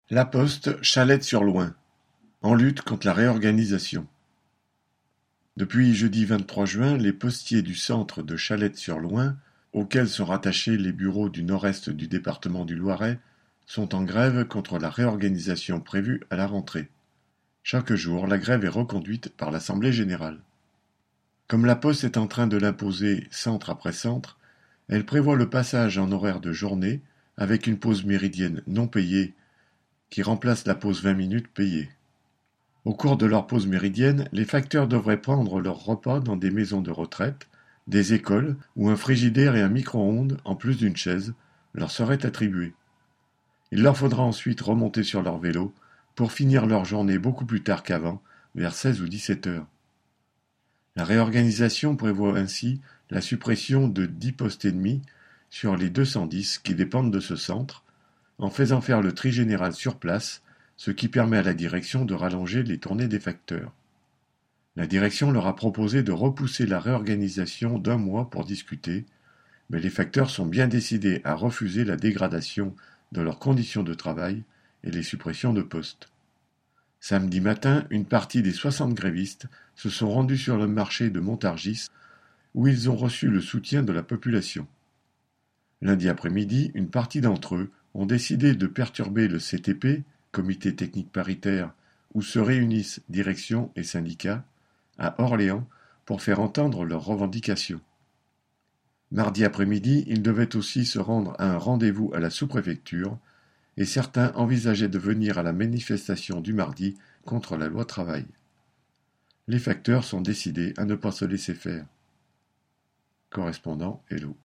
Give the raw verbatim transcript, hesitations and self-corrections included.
La Poste Challettes-sur-Loing, en lutte contre la réorganisation. Depuis jeudi vingt-trois juin, les postiers du centre de Challettes-sur-Loing, auxquels sont rattachés les bureaux du nord-est du département du Loiret, sont en grève contre la réorganisation prévue à la rentrée. Chaque jour, la grève est reconduite par l'Assemblée générale. Comme la Poste est en train de l'imposer centre après centre, elle prévoit le passage en horaire de journée, avec une pause méridienne non payée qui remplace la pause vingt minutes payée. Au cours de leur pause méridienne, les facteurs devraient prendre leur repas dans des maisons de retraite, des écoles, où un frigidaire et un micro-ondes, en plus d'une chaise, leur seraient attribués. Il leur faudra ensuite remonter sur leur vélo pour finir leur journée beaucoup plus tard qu'avant, vers seize ou dix-sept heures. La réorganisation prévoit ainsi la suppression de dix postes et demi sur les deux cent dix qui dépendent de ce centre, en faisant faire le tri général sur place, ce qui permet à la direction de rallonger les tournées des facteurs. La direction leur a proposé de repousser la réorganisation d'un mois pour discuter, mais les facteurs sont bien décidés à refuser la dégradation de leurs conditions de travail et les suppressions de postes. Samedi matin, une partie des soixante grévistes se sont rendus sur le marché de Montargis, où ils ont reçu le soutien de la population. Lundi après-midi, une partie d'entre eux ont décidé de perturber le C T P, Comité technique paritaire, où se réunissent direction et syndicats, à Orléans pour faire entendre leurs revendications. Mardi après-midi, ils devaient aussi se rendre à un rendez-vous à la sous-préfecture, et certains envisageaient de venir à la manifestation du mardi contre la loi travail. Les facteurs sont décidés à ne pas se laisser faire. Correspondant Hello.